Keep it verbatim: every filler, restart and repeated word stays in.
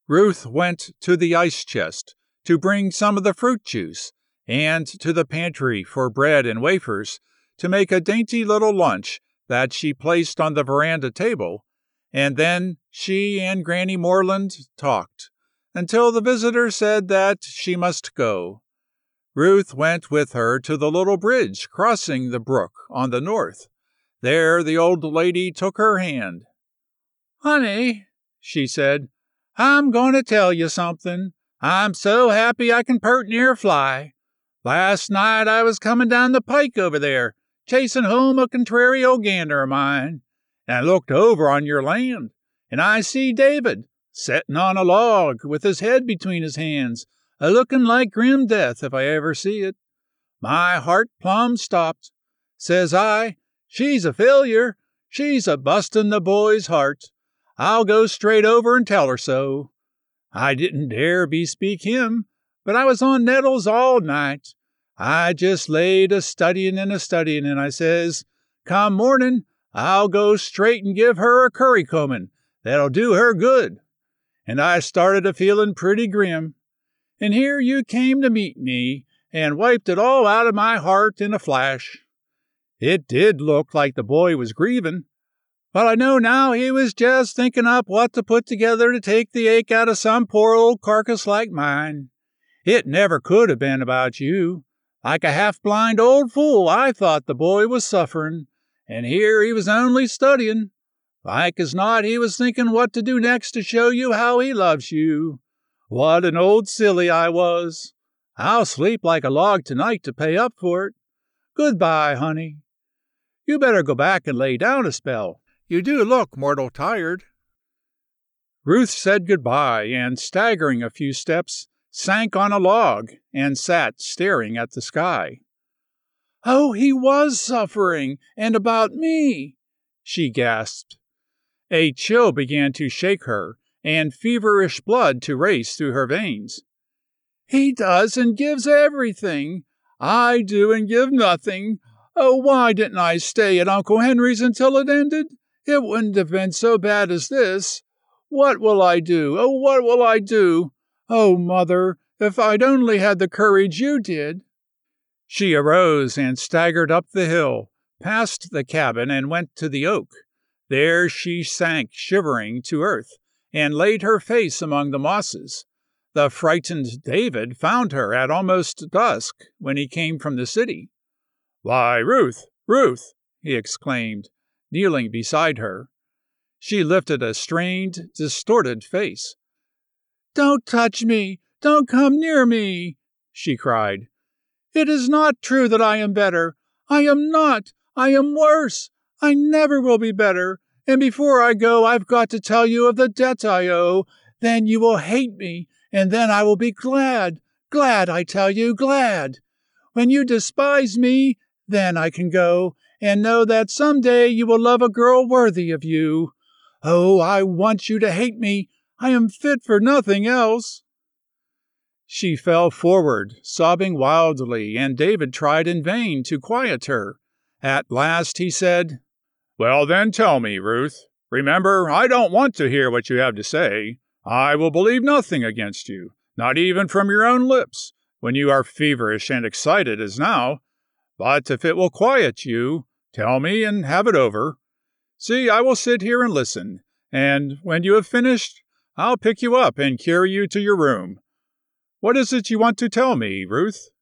Ruth went to the ice chest to bring some of the fruit juice, and to the pantry for bread and wafers to make a dainty little lunch that she placed on the veranda table, and then she and Granny Morland talked, until the visitor said that she must go. Ruth went with her to the little bridge crossing the brook on the north. There the old lady took her hand. "Honey," she said, "I'm going to tell you something. I'm so happy I can pert near fly. Last night I was coming down the pike over there, chasing home a contrary old gander of mine, and I looked over on your land, and I see David setting on a log with his head between his hands, a looking like grim death if I ever see it. My heart plumb stopped. Says I, she's a failure. She's a busting the boy's heart. I'll go straight over and tell her so. I didn't dare bespeak him, but I was on nettles all night. I just laid a studying and a studying, and I says, come morning, I'll go straight and give her a currycombing that'll do her good. And I started a feeling pretty grim. And here you came to meet me, and wiped it all out of my heart in a flash. It did look like the boy was grieving, but I know now he was just thinking up what to put together to take the ache out of some poor old carcass like mine. It never could have been about you. Like a half-blind old fool, I thought the boy was suffering, and here he was only studying. Like as not, he was thinking what to do next to show you how he loves you. What an old silly I was. I'll sleep like a log tonight to pay up for it. Goodbye, honey. You better go back and lay down a spell. You do look mortal tired." Ruth said goodbye, and staggering a few steps, sank on a log and sat staring at the sky. "Oh, he was suffering, and about me," she gasped. A chill began to shake her, and feverish blood to race through her veins. "He does and gives everything. I do and give nothing. Oh, why didn't I stay at Uncle Henry's until it ended? It wouldn't have been so bad as this. What will I do? Oh, what will I do? Oh, Mother, if I'd only had the courage you did." She arose and staggered up the hill, past the cabin, and went to the oak. There she sank shivering to earth, and laid her face among the mosses. The frightened David found her at almost dusk when he came from the city. "Why, Ruth, Ruth!" he exclaimed, kneeling beside her. She lifted a strained, distorted face. "Don't touch me! Don't come near me!" she cried. "It is not true that I am better. I am not. I am worse. I never will be better. And before I go, I've got to tell you of the debt I owe. Then you will hate me, and then I will be glad. Glad, I tell you, glad. When you despise me, then I can go, and know that some day you will love a girl worthy of you. Oh, I want you to hate me. I am fit for nothing else." She fell forward, sobbing wildly, and David tried in vain to quiet her. At last he said, "Well, then tell me, Ruth. Remember, I don't want to hear what you have to say. I will believe nothing against you, not even from your own lips, when you are feverish and excited as now. But if it will quiet you, tell me and have it over. See, I will sit here and listen, and when you have finished, I'll pick you up and carry you to your room. What is it you want to tell me, Ruth?"